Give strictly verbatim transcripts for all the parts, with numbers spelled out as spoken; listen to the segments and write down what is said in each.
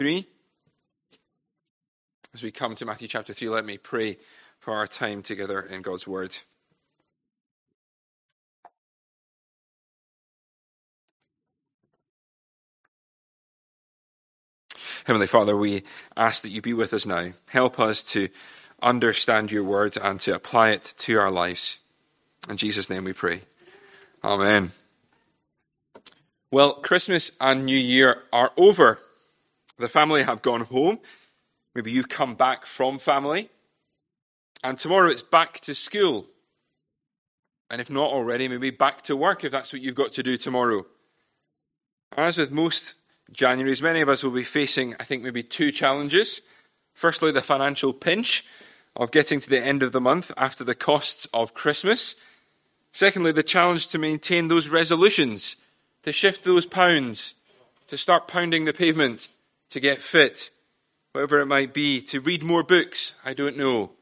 three. As we come to Matthew chapter three, let me pray for our time together in God's Word. Heavenly Father, we ask that you be with us now. Help us to understand your word and to apply it to our lives. In Jesus' name we pray. Amen. Well, Christmas and New Year are over. The family have gone home. Maybe you've come back from family. And tomorrow it's back to school. And if not already, maybe back to work if that's what you've got to do tomorrow. As with most Januaries, many of us will be facing, I think, maybe two challenges. Firstly, the financial pinch of getting to the end of the month after the costs of Christmas. Secondly, the challenge to maintain those resolutions, to shift those pounds, to start pounding the pavement, to get fit, whatever it might be, to read more books, I don't know.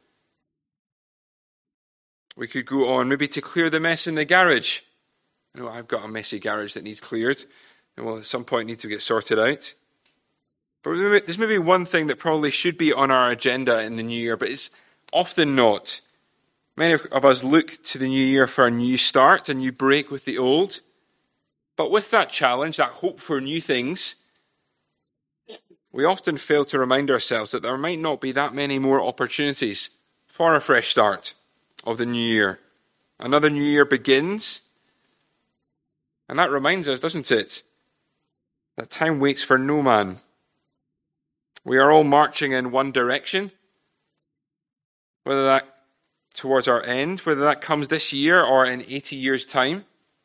We could go on, maybe to clear the mess in the garage. I know I've got a messy garage that needs cleared. And will at some point need to get sorted out. But there's maybe one thing that probably should be on our agenda in the new year, but it's often not. Many of us look to the new year for a new start, a new break with the old. But with that challenge, that hope for new things, we often fail to remind ourselves that there might not be that many more opportunities for a fresh start of the new year. Another new year begins, and that reminds us, doesn't it, that time waits for no man. We are all marching in one direction, whether that towards our end, whether that comes this year or in eighty years' time.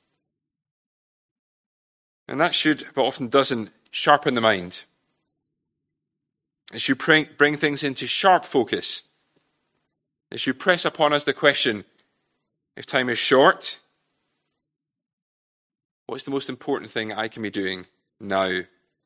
And that should, but often doesn't, sharpen the mind. It should bring things into sharp focus. It should press upon us the question, if time is short, what's the most important thing I can be doing now?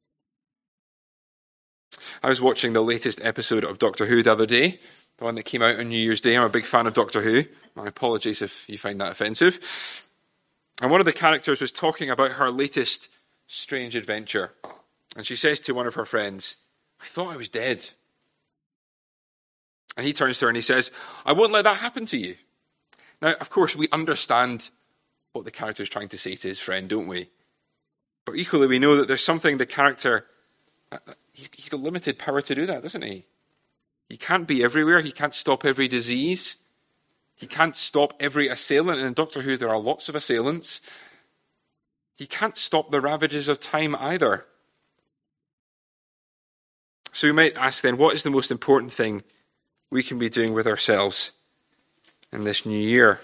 I was watching the latest episode of Doctor Who the other day, the one that came out on New Year's Day. I'm a big fan of Doctor Who. My apologies if you find that offensive. And one of the characters was talking about her latest strange adventure. And she says to one of her friends, "I thought I was dead." And he turns to her and he says, "I won't let that happen to you." Now, of course, we understand what the character is trying to say to his friend, don't we? But equally, we know that there's something the character, he's got limited power to do that, doesn't he? He can't be everywhere. He can't stop every disease. He can't stop every assailant. And in Doctor Who, there are lots of assailants. He can't stop the ravages of time either. So we might ask then, what is the most important thing we can be doing with ourselves in this new year?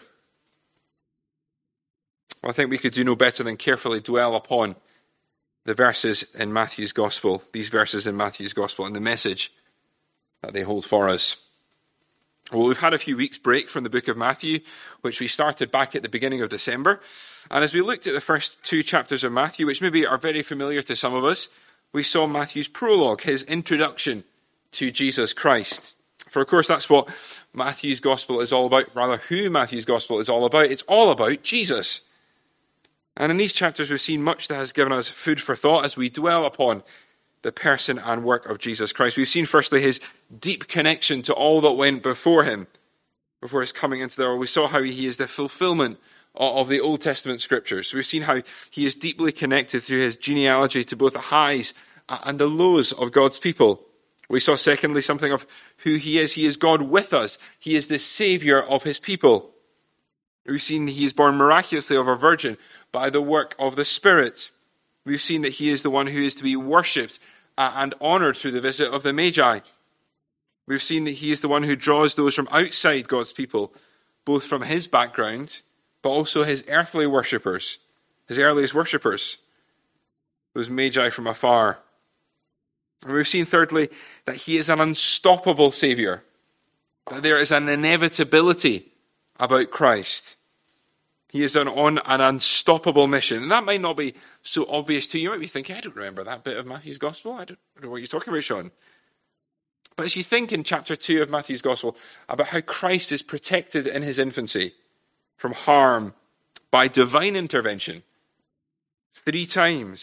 Well, I think we could do no better than carefully dwell upon the verses in Matthew's Gospel, these verses in Matthew's Gospel, and the message that they hold for us. Well, we've had a few weeks break from the book of Matthew, which we started back at the beginning of December. And as we looked at the first two chapters of Matthew, which maybe are very familiar to some of us, we saw Matthew's prologue, his introduction to Jesus Christ. For of course, that's what Matthew's Gospel is all about, rather who Matthew's Gospel is all about. It's all about Jesus. And in these chapters, we've seen much that has given us food for thought as we dwell upon the person and work of Jesus Christ. We've seen, firstly, his deep connection to all that went before him, before his coming into the world. We saw how he is the fulfillment of the Old Testament scriptures. We've seen how he is deeply connected through his genealogy to both the highs and the lows of God's people. We saw, secondly, something of who he is. He is God with us. He is the Saviour of his people. We've seen he is born miraculously of a virgin by the work of the Spirit. We've seen that he is the one who is to be worshipped and honoured through the visit of the Magi. We've seen that he is the one who draws those from outside God's people, both from his background, but also his earthly worshippers, his earliest worshippers, those Magi from afar. And we've seen, thirdly, that he is an unstoppable Saviour, that there is an inevitability about Christ. He is on, on an unstoppable mission. And that might not be so obvious to you. You might be thinking, I don't remember that bit of Matthew's Gospel. I don't, I don't know what you're talking about, Sean. But as you think in chapter two of Matthew's Gospel about how Christ is protected in his infancy from harm by divine intervention, three times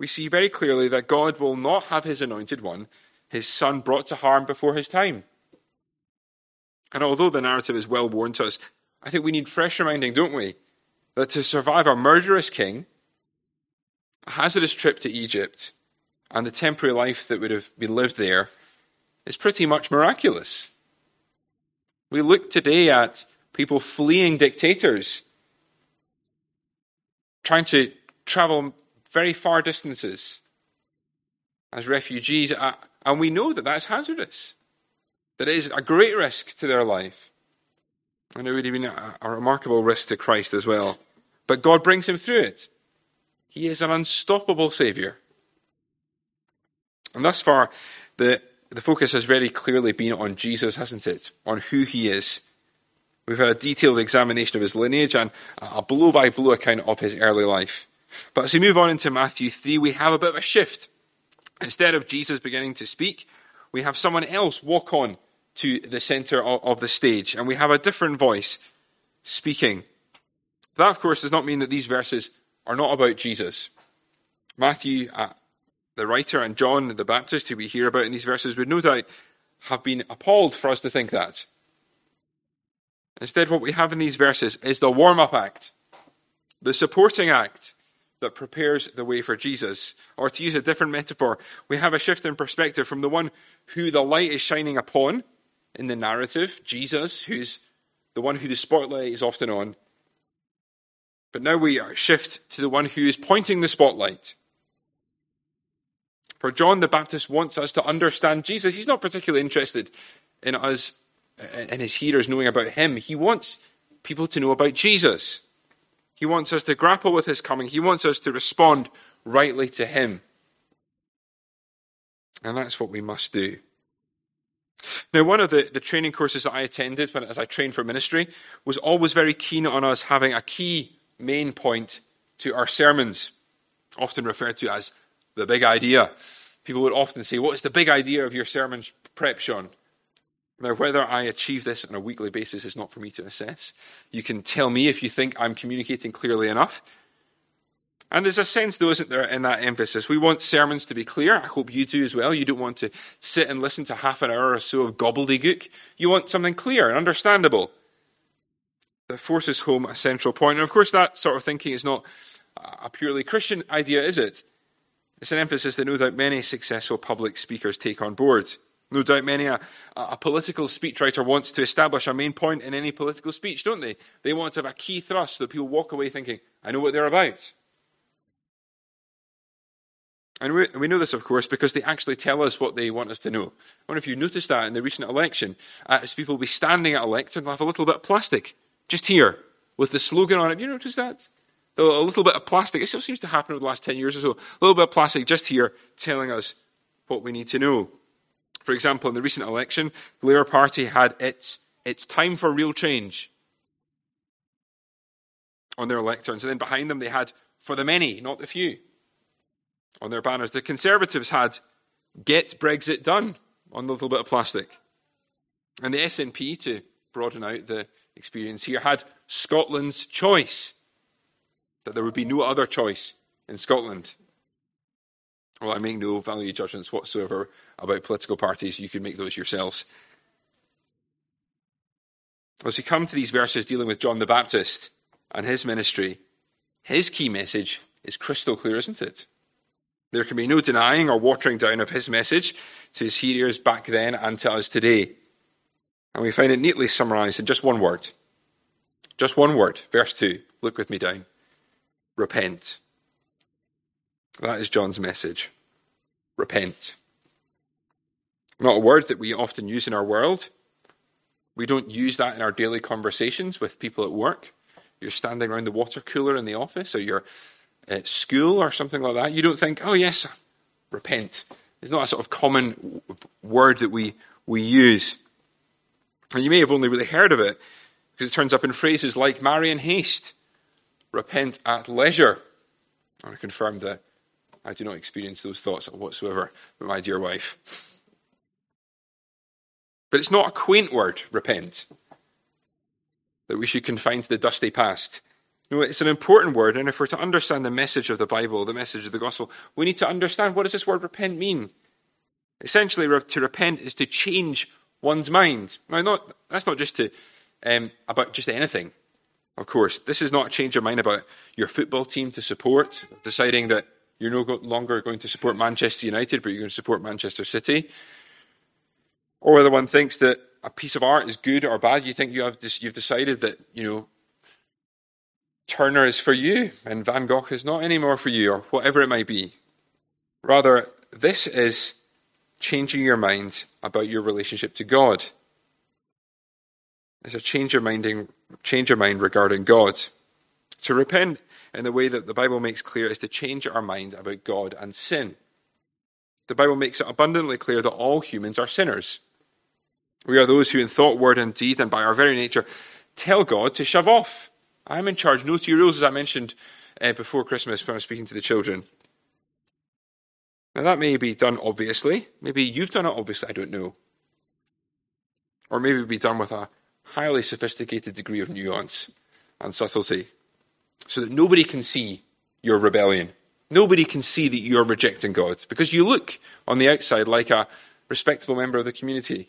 we see very clearly that God will not have his anointed one, his son, brought to harm before his time. And although the narrative is well worn to us, I think we need fresh reminding, don't we, that to survive a murderous king, a hazardous trip to Egypt, and the temporary life that would have been lived there is pretty much miraculous. We look today at people fleeing dictators, trying to travel very far distances as refugees, and we know that that's hazardous, that it is a great risk to their life. And it would have been a, a remarkable risk to Christ as well. But God brings him through it. He is an unstoppable Saviour. And thus far, the, the focus has very clearly been on Jesus, hasn't it? On who he is. We've had a detailed examination of his lineage and a blow-by-blow account of his early life. But as we move on into Matthew three, we have a bit of a shift. Instead of Jesus beginning to speak, we have someone else walk on to the centre of, of the stage, and we have a different voice speaking. That, of course, does not mean that these verses are not about Jesus. Matthew, uh, the writer, and John the Baptist, who we hear about in these verses, would no doubt have been appalled for us to think that. Instead, what we have in these verses is the warm-up act, the supporting act that prepares the way for Jesus. Or to use a different metaphor, we have a shift in perspective from the one who the light is shining upon in the narrative, Jesus, who's the one who the spotlight is often on. But now we shift to the one who is pointing the spotlight. For John the Baptist wants us to understand Jesus. He's not particularly interested in us and his hearers knowing about him. He wants people to know about Jesus. He wants us to grapple with his coming. He wants us to respond rightly to him. And that's what we must do. Now, one of the, the training courses that I attended when, as I trained for ministry was always very keen on us having a key main point to our sermons, often referred to as the big idea. People would often say, what is the big idea of your sermon prep, Sean? Now, whether I achieve this on a weekly basis is not for me to assess. You can tell me if you think I'm communicating clearly enough. And there's a sense, though, isn't there, in that emphasis. We want sermons to be clear. I hope you do as well. You don't want to sit and listen to half an hour or so of gobbledygook. You want something clear and understandable that forces home a central point. And of course, that sort of thinking is not a purely Christian idea, is it? It's an emphasis that no doubt many successful public speakers take on board. No doubt many a, a political speechwriter wants to establish a main point in any political speech, don't they? They want to have a key thrust so that people walk away thinking, I know what they're about. And we, we know this, of course, because they actually tell us what they want us to know. I wonder if you noticed that in the recent election. Uh, as people will be standing at a lectern, they'll have a little bit of plastic, just here, with the slogan on it. Have you noticed that? A little bit of plastic. It still seems to happen over the last ten years or so. A little bit of plastic just here telling us what we need to know. For example, in the recent election, the Labour Party had its, it's time for real change on their lecterns. And then behind them they had for the many, not the few, on their banners. The Conservatives had get Brexit done on a little bit of plastic. And the S N P, to broaden out the experience here, had Scotland's choice, that there would be no other choice in Scotland. Well, I make no value judgments whatsoever about political parties. You can make those yourselves. As we come to these verses dealing with John the Baptist and his ministry, his key message is crystal clear, isn't it? There can be no denying or watering down of his message to his hearers back then and to us today. And we find it neatly summarized in just one word. Just one word. Verse two. Look with me down. Repent. That is John's message. Repent. Not a word that we often use in our world. We don't use that in our daily conversations with people at work. You're standing around the water cooler in the office, or you're at school or something like that. You don't think, oh yes, repent. It's not a sort of common word that we, we use. And you may have only really heard of it because it turns up in phrases like marry in haste, repent at leisure. I confirm that I do not experience those thoughts whatsoever with my dear wife. But it's not a quaint word, repent, that we should confine to the dusty past. You know, it's an important word, and if we're to understand the message of the Bible, the message of the gospel, we need to understand, what does this word repent mean? Essentially, to repent is to change one's mind. Now, not that's not just to um, about just anything, of course. This is not a change of mind about your football team to support, deciding that you're no longer going to support Manchester United, but you're going to support Manchester City. Or whether one thinks that a piece of art is good or bad, you think you have this, you've decided that, you know, Turner is for you and Van Gogh is not anymore for you, or whatever it might be. Rather, this is changing your mind about your relationship to God. It's a change your minding, change your mind regarding God. To repent in the way that the Bible makes clear is to change our mind about God and sin. The Bible makes it abundantly clear that all humans are sinners. We are those who in thought, word and deed and by our very nature tell God to shove off. I'm in charge, no to your rules, as I mentioned uh, before Christmas when I was speaking to the children. Now that may be done obviously. Maybe you've done it obviously, I don't know. Or maybe it would be done with a highly sophisticated degree of nuance and subtlety, so that nobody can see your rebellion. Nobody can see that you're rejecting God, because you look on the outside like a respectable member of the community.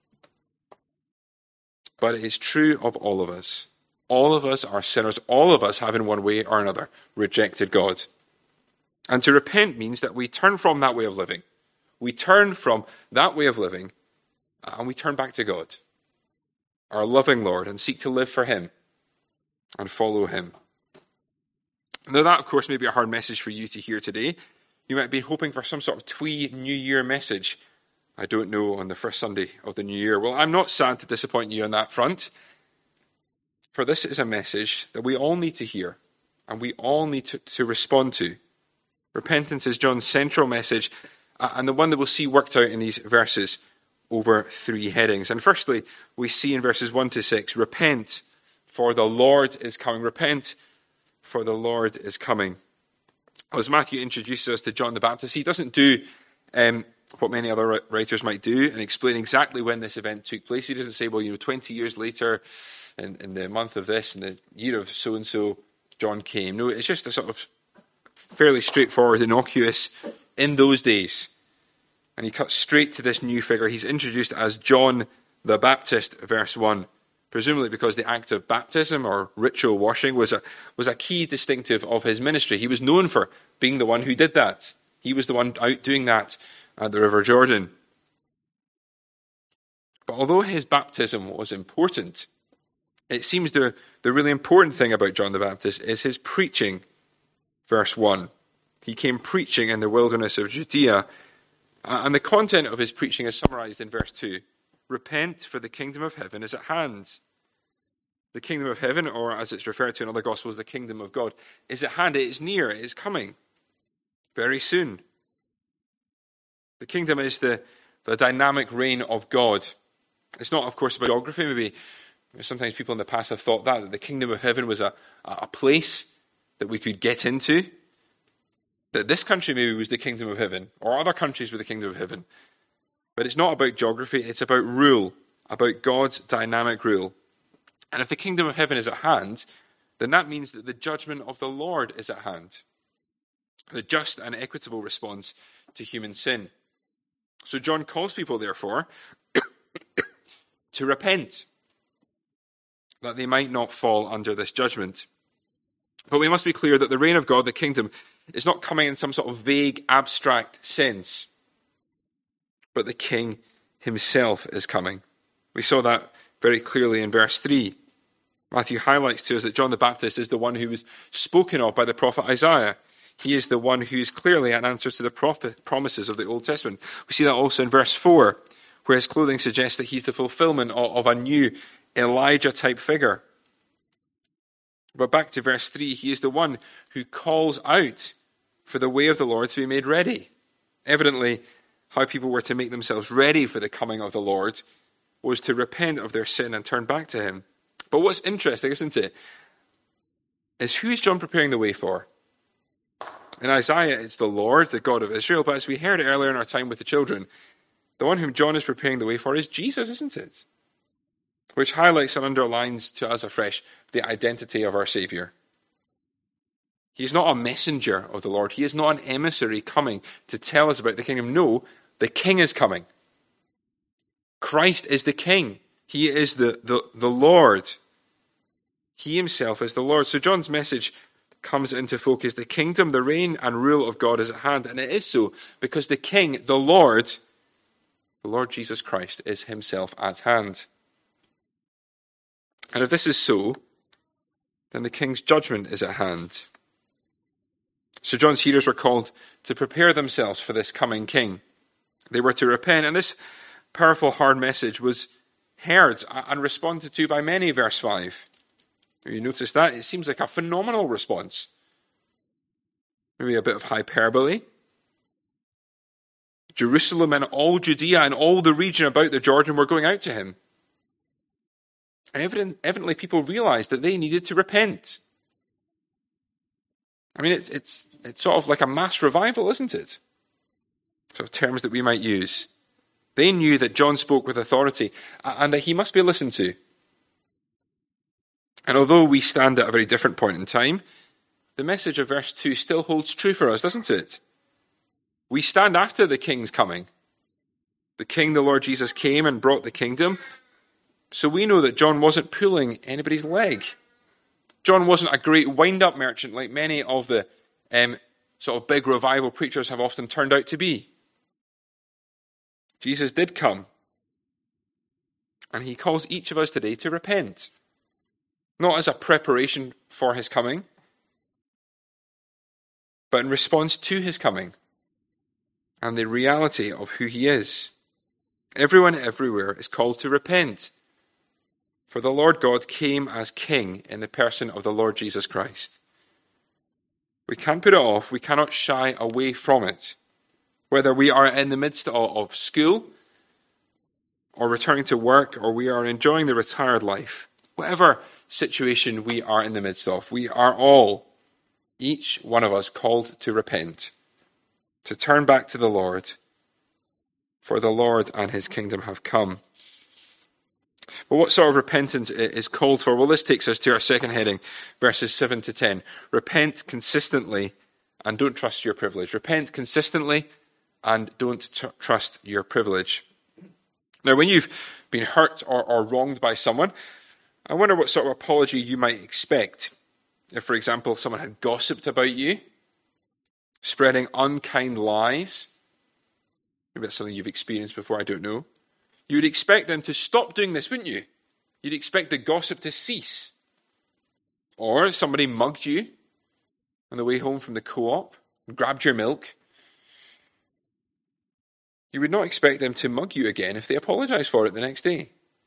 But it is true of all of us. All of us are sinners. All of us have in one way or another rejected God. And to repent means that we turn from that way of living. We turn from that way of living and we turn back to God, our loving Lord, and seek to live for him and follow him. Now that, of course, may be a hard message for you to hear today. You might be hoping for some sort of twee New Year message. I don't know, on the first Sunday of the New Year. Well, I'm not sad to disappoint you on that front. For this is a message that we all need to hear and we all need to, to respond to. Repentance is John's central message uh, and the one that we'll see worked out in these verses over three headings. And firstly, we see in verses one to six, repent, for the Lord is coming. Repent, for the Lord is coming. As Matthew introduces us to John the Baptist, he doesn't do um, what many other writers might do and explain exactly when this event took place. He doesn't say, well, you know, twenty years later, in, in the month of this, in the year of so-and-so, John came. No, it's just a sort of fairly straightforward, innocuous, in those days. And he cuts straight to this new figure. He's introduced as John the Baptist, verse one, presumably because the act of baptism or ritual washing was a, was a key distinctive of his ministry. He was known for being the one who did that. He was the one out doing that at the River Jordan. But although his baptism was important, it seems the, the really important thing about John the Baptist is his preaching. Verse one, he came preaching in the wilderness of Judea, and the content of his preaching is summarized in verse two. Repent, for the kingdom of heaven is at hand. The kingdom of heaven, or as it's referred to in other gospels, the kingdom of God, is at hand. It is near. It is coming very soon. The kingdom is the, the dynamic reign of God. It's not, of course, about geography. Maybe sometimes people in the past have thought that, that the kingdom of heaven was a, a place that we could get into. That this country maybe was the kingdom of heaven, or other countries were the kingdom of heaven. But it's not about geography, it's about rule, about God's dynamic rule. And if the kingdom of heaven is at hand, then that means that the judgment of the Lord is at hand. The just and equitable response to human sin. So John calls people, therefore, to repent, that they might not fall under this judgment. But we must be clear that the reign of God, the kingdom, is not coming in some sort of vague, abstract sense. But the king himself is coming. We saw that very clearly in verse three. Matthew highlights to us that John the Baptist is the one who was spoken of by the prophet Isaiah. He is the one who is clearly an answer to the prophet promises of the Old Testament. We see that also in verse four, where his clothing suggests that he's the fulfillment of, of a new Elijah-type figure. But back to verse three, he is the one who calls out for the way of the Lord to be made ready. Evidently, how people were to make themselves ready for the coming of the Lord was to repent of their sin and turn back to him. But what's interesting, isn't it, is who is John preparing the way for? In Isaiah, it's the Lord, the God of Israel. But as we heard earlier in our time with the children, the one whom John is preparing the way for is Jesus, isn't it? Which highlights and underlines to us afresh the identity of our Saviour. He is not a messenger of the Lord. He is not an emissary coming to tell us about the kingdom. No, the king is coming. Christ is the king. He is the, the, the Lord. He himself is the Lord. So John's message comes into focus. The kingdom, the reign and rule of God is at hand. And it is so because the king, the Lord, the Lord Jesus Christ, is himself at hand. And if this is so, then the king's judgment is at hand. So John's hearers were called to prepare themselves for this coming king. They were to repent, and this powerful, hard message was heard and responded to by many, verse five. You notice that? It seems like a phenomenal response. Maybe a bit of hyperbole. Jerusalem and all Judea and all the region about the Jordan were going out to him. And evident, evidently people realized that they needed to repent. I mean, it's it's it's sort of like a mass revival, isn't it? Sort of terms that we might use. They knew that John spoke with authority and that he must be listened to. And although we stand at a very different point in time, the message of verse two still holds true for us, doesn't it? We stand after the king's coming. The king, the Lord Jesus, came and brought the kingdom. So we know that John wasn't pulling anybody's leg. John wasn't a great wind-up merchant like many of the um, sort of big revival preachers have often turned out to be. Jesus did come. And he calls each of us today to repent. Not as a preparation for his coming, but in response to his coming and the reality of who he is. Everyone everywhere is called to repent. For the Lord God came as king in the person of the Lord Jesus Christ. We can't put it off. We cannot shy away from it. Whether we are in the midst of school or returning to work or we are enjoying the retired life, whatever situation we are in the midst of, we are all, each one of us, called to repent, to turn back to the Lord, for the Lord and his kingdom have come. Well, what sort of repentance is called for? Well, this takes us to our second heading, verses seven to ten. Repent consistently and don't trust your privilege. Repent consistently and don't t- trust your privilege. Now, when you've been hurt or, or wronged by someone, I wonder what sort of apology you might expect. If, for example, someone had gossiped about you, spreading unkind lies, maybe that's something you've experienced before, I don't know. You would expect them to stop doing this, wouldn't you? You'd expect the gossip to cease. Or if somebody mugged you on the way home from the co-op, grabbed your milk, you would not expect them to mug you again if they apologize for it the next day.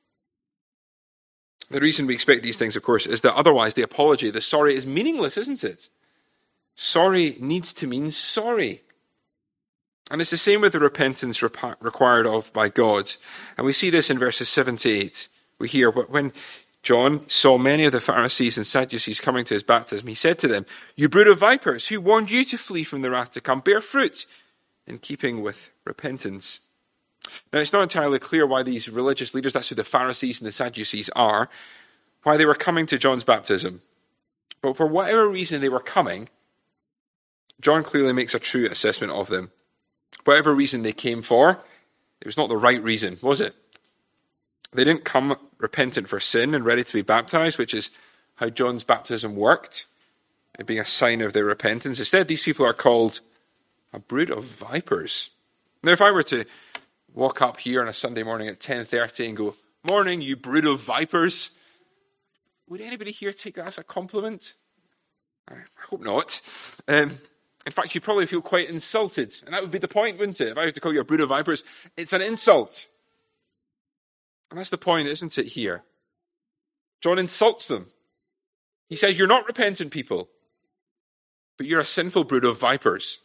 The reason we expect these things, of course, is that otherwise the apology, the sorry, is meaningless, isn't it? Sorry needs to mean sorry. And it's the same with the repentance rep- required of by God. And we see this in verses seven to eight. We hear, but when John saw many of the Pharisees and Sadducees coming to his baptism, he said to them, "You brood of vipers, who warned you to flee from the wrath to come? Bear fruit in keeping with repentance." Now, it's not entirely clear why these religious leaders, that's who the Pharisees and the Sadducees are, why they were coming to John's baptism. But for whatever reason they were coming, John clearly makes a true assessment of them. Whatever reason they came for, it was not the right reason, was it? They didn't come repentant for sin and ready to be baptized, which is how John's baptism worked, it being a sign of their repentance. Instead, these people are called a brood of vipers. Now, if I were to walk up here on a Sunday morning at ten thirty and go, "Morning, you brood of vipers," would anybody here take that as a compliment? I hope not. Um, in fact, you'd probably feel quite insulted. And that would be the point, wouldn't it? If I were to call you a brood of vipers, it's an insult. And that's the point, isn't it, here? John insults them. He says, "You're not repentant people, but you're a sinful brood of vipers."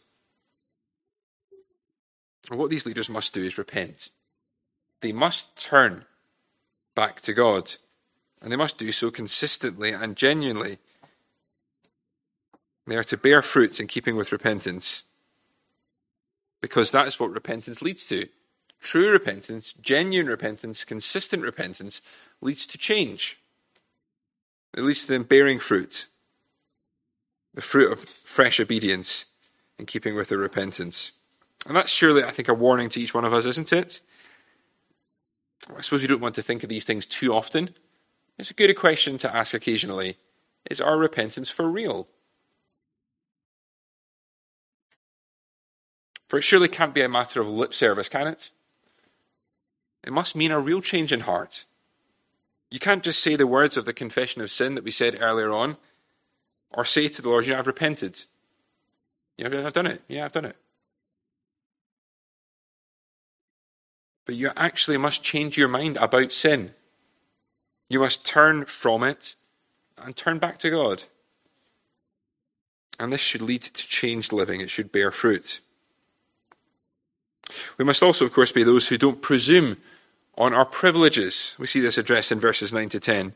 And what these leaders must do is repent. They must turn back to God. And they must do so consistently and genuinely. They are to bear fruit in keeping with repentance. Because that is what repentance leads to. True repentance, genuine repentance, consistent repentance leads to change. It leads to them bearing fruit. the fruit of fresh obedience in keeping with their repentance. And that's surely, I think, a warning to each one of us, isn't it? I suppose we don't want to think of these things too often. It's a good question to ask occasionally. Is our repentance for real? For it surely can't be a matter of lip service, can it? It must mean a real change in heart. You can't just say the words of the confession of sin that we said earlier on, or say to the Lord, you know, I've repented. You know, I've done it. Yeah, I've done it. But you actually must change your mind about sin. You must turn from it and turn back to God. And this should lead to changed living. It should bear fruit. We must also, of course, be those who don't presume on our privileges. We see this addressed in verses nine to ten.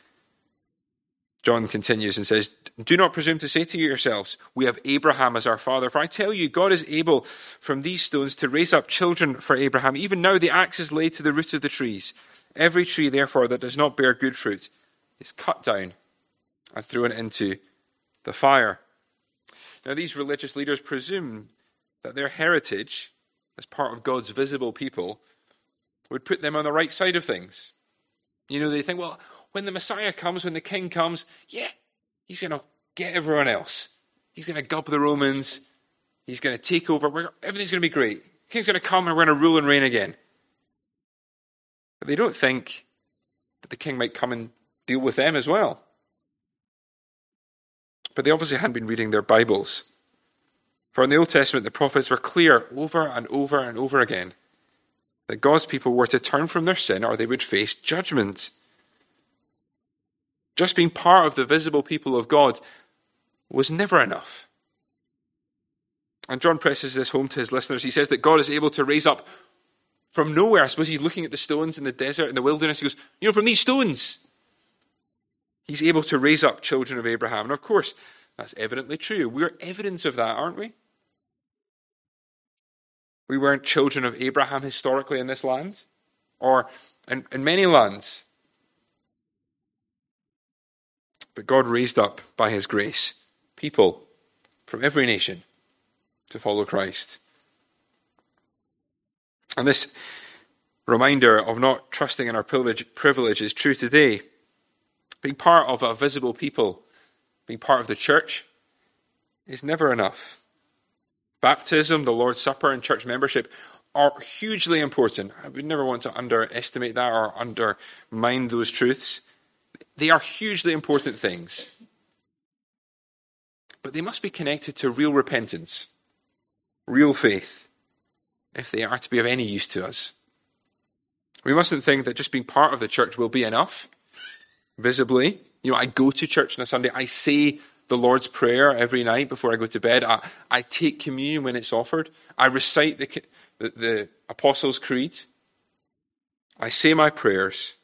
John continues and says, do not presume to say to yourselves, we have Abraham as our father. For I tell you, God is able from these stones to raise up children for Abraham. Even now the axe is laid to the root of the trees. Every tree, therefore, that does not bear good fruit is cut down and thrown into the fire. Now these religious leaders presume that their heritage, as part of God's visible people, would put them on the right side of things. You know, they think, well, when the Messiah comes, when the king comes, yeah, he's going to get everyone else. He's going to gulp the Romans. He's going to take over. We're, everything's going to be great. The king's going to come and we're going to rule and reign again. But they don't think that the king might come and deal with them as well. But they obviously hadn't been reading their Bibles. For in the Old Testament, the prophets were clear over and over and over again that God's people were to turn from their sin or they would face judgment. Just being part of the visible people of God was never enough. And John presses this home to his listeners. He says that God is able to raise up from nowhere. I suppose he's looking at the stones in the desert, in the wilderness. He goes, you know, from these stones, he's able to raise up children of Abraham. And of course, that's evidently true. We're evidence of that, aren't we? We weren't children of Abraham historically in this land, or in, in many lands. But God raised up by his grace people from every nation to follow Christ. And this reminder of not trusting in our privilege, privilege is true today. Being part of a visible people, being part of the church, is never enough. Baptism, the Lord's Supper, and church membership are hugely important. I would never want to underestimate that or undermine those truths. They are hugely important things. But they must be connected to real repentance, real faith, if they are to be of any use to us. We mustn't think that just being part of the church will be enough, visibly. You know, I go to church on a Sunday, I say the Lord's Prayer every night before I go to bed, I, I take communion when it's offered, I recite the, the, the Apostles' Creed, I say my prayers.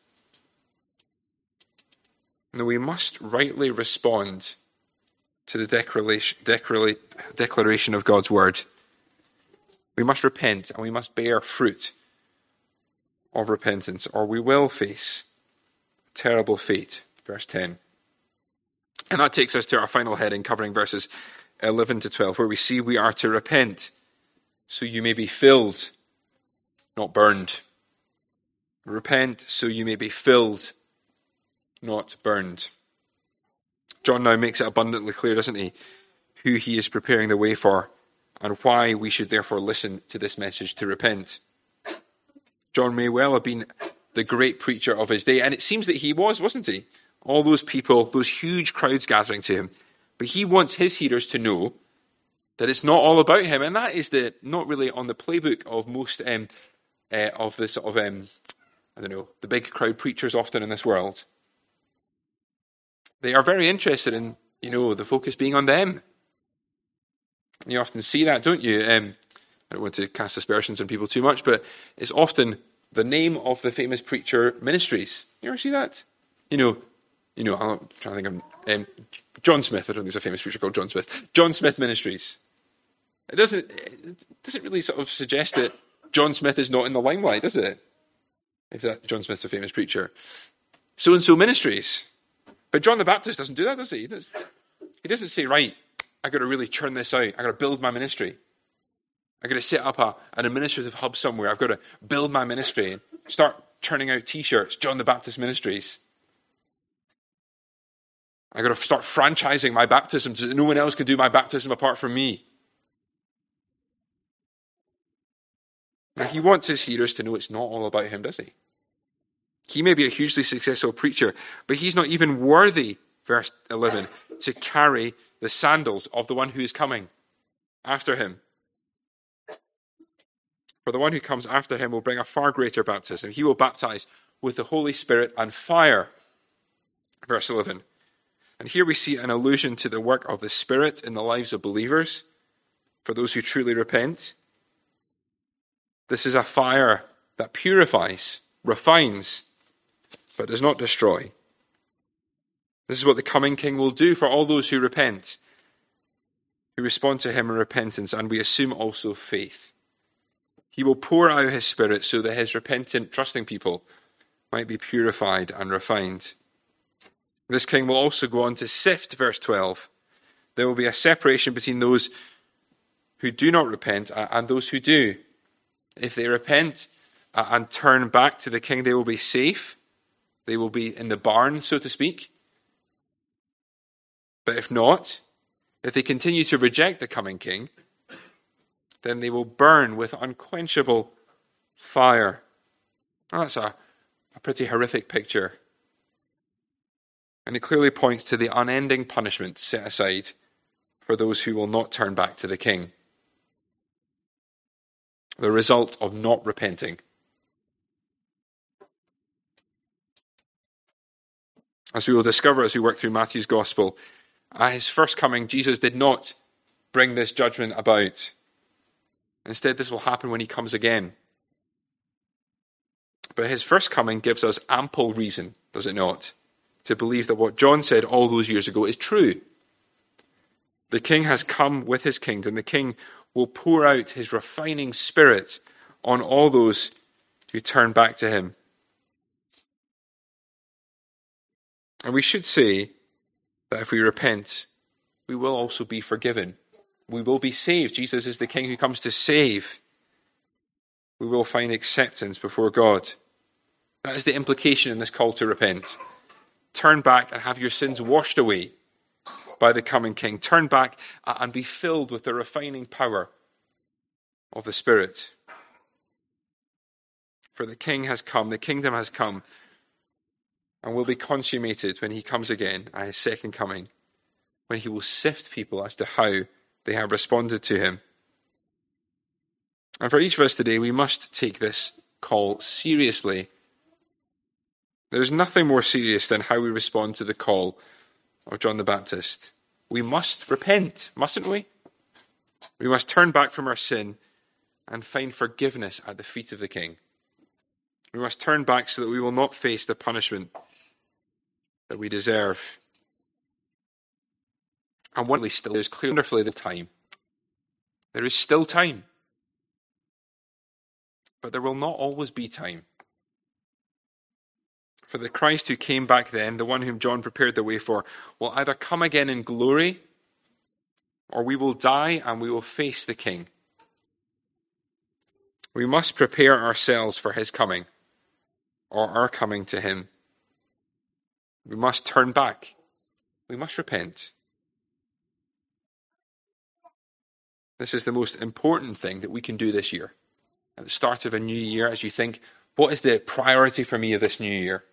No, we must rightly respond to the declaration, declaration of God's word. We must repent and we must bear fruit of repentance, or we will face a terrible fate. Verse ten. And that takes us to our final heading, covering verses eleven to twelve, where we see we are to repent so you may be filled, not burned. Repent so you may be filled, not burned. John now makes it abundantly clear, doesn't he, who he is preparing the way for and why we should therefore listen to this message to repent. John may well have been the great preacher of his day, and it seems that he was, wasn't he? All those people, those huge crowds gathering to him. But he wants his hearers to know that it's not all about him, and that is the not really on the playbook of most um, uh, of the sort of, um, I don't know, the big crowd preachers often in this world. They are very interested in, you know, the focus being on them. You often see that, don't you? Um, I don't want to cast aspersions on people too much, but it's often the name of the famous preacher ministries. You ever see that? You know, you know. I'm trying to think of um, John Smith. I don't think there's a famous preacher called John Smith. John Smith Ministries. It doesn't. It doesn't really sort of suggest that John Smith is not in the limelight, does it? If that John Smith's a famous preacher, so and so ministries. But John the Baptist doesn't do that, does he? That's, He doesn't say, right, I've got to really churn this out. I've got to build my ministry. I've got to set up a, an administrative hub somewhere. I've got to build my ministry and start churning out T-shirts, John the Baptist Ministries. I've got to start franchising my baptism so that no one else can do my baptism apart from me. Now, he wants his hearers to know it's not all about him, does he? He may be a hugely successful preacher, but he's not even worthy, verse eleven, to carry the sandals of the one who is coming after him. For the one who comes after him will bring a far greater baptism. He will baptize with the Holy Spirit and fire. Verse eleven. And here we see an allusion to the work of the Spirit in the lives of believers, for those who truly repent. This is a fire that purifies, refines, but does not destroy. This is what the coming King will do for all those who repent, who respond to him in repentance, and we assume also faith. He will pour out his Spirit so that his repentant, trusting people might be purified and refined. This King will also go on to sift, verse twelve. There will be a separation between those who do not repent and those who do. If they repent and turn back to the King, they will be safe. They will be in the barn, so to speak. But if not, if they continue to reject the coming King, then they will burn with unquenchable fire. Well, that's a, a pretty horrific picture. And it clearly points to the unending punishment set aside for those who will not turn back to the King. The result of not repenting. As we will discover as we work through Matthew's Gospel, at his first coming, Jesus did not bring this judgment about. Instead, this will happen when he comes again. But his first coming gives us ample reason, does it not, to believe that what John said all those years ago is true. The King has come with his kingdom. The King will pour out his refining Spirit on all those who turn back to him. And we should say that if we repent, we will also be forgiven. We will be saved. Jesus is the King who comes to save. We will find acceptance before God. That is the implication in this call to repent. Turn back and have your sins washed away by the coming King. Turn back and be filled with the refining power of the Spirit. For the King has come, the kingdom has come, and will be consummated when he comes again at his second coming, when he will sift people as to how they have responded to him. And for each of us today, we must take this call seriously. There is nothing more serious than how we respond to the call of John the Baptist. We must repent, mustn't we? We must turn back from our sin and find forgiveness at the feet of the King. We must turn back so that we will not face the punishment that we deserve. And one still, there's clearly wonderfully the time. There is still time. But there will not always be time. For the Christ who came back then, the one whom John prepared the way for, will either come again in glory, or we will die and we will face the King. We must prepare ourselves for his coming, or our coming to him. We must turn back. We must repent. This is the most important thing that we can do this year. At the start of a new year, as you think, what is the priority for me of this new year?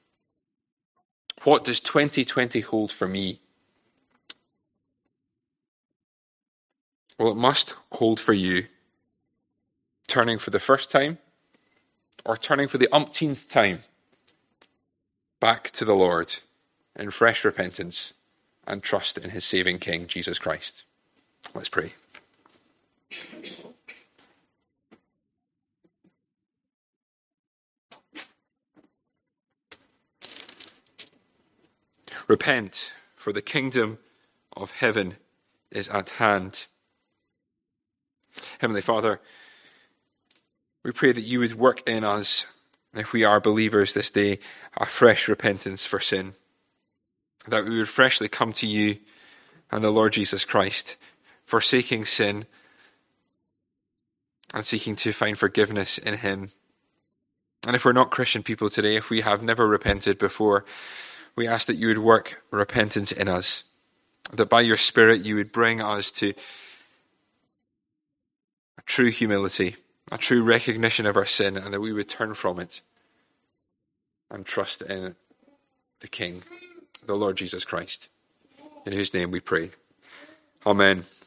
What does twenty twenty hold for me? Well, it must hold for you turning for the first time or turning for the umpteenth time back to the Lord in fresh repentance and trust in his saving King, Jesus Christ. Let's pray. Repent, for the kingdom of heaven is at hand. Heavenly Father, we pray that you would work in us, if we are believers this day, a fresh repentance for sin. That we would freshly come to you and the Lord Jesus Christ, forsaking sin and seeking to find forgiveness in him. And if we're not Christian people today, if we have never repented before, we ask that you would work repentance in us, that by your Spirit you would bring us to a true humility, a true recognition of our sin, and that we would turn from it and trust in the King, the Lord Jesus Christ, in whose name we pray. Amen.